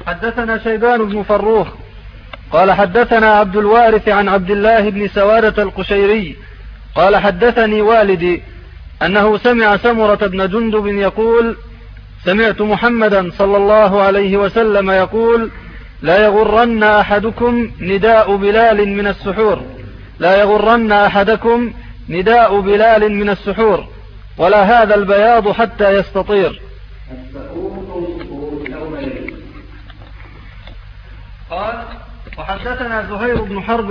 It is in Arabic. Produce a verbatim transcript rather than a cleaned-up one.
حدثنا شيبان بن فروخ قال حدثنا عبد الوارث عن عبد الله بن سوادة القشيري قال حدثني والدي أنه سمع سمرة بن جندب يقول سمعت محمدا صلى الله عليه وسلم يقول لا يغرن أحدكم نداء بلال من السحور لا يغرن أحدكم نداء بلال من السحور ولا هذا البياض حتى يستطير. قال وحدثنا زهير بن حرب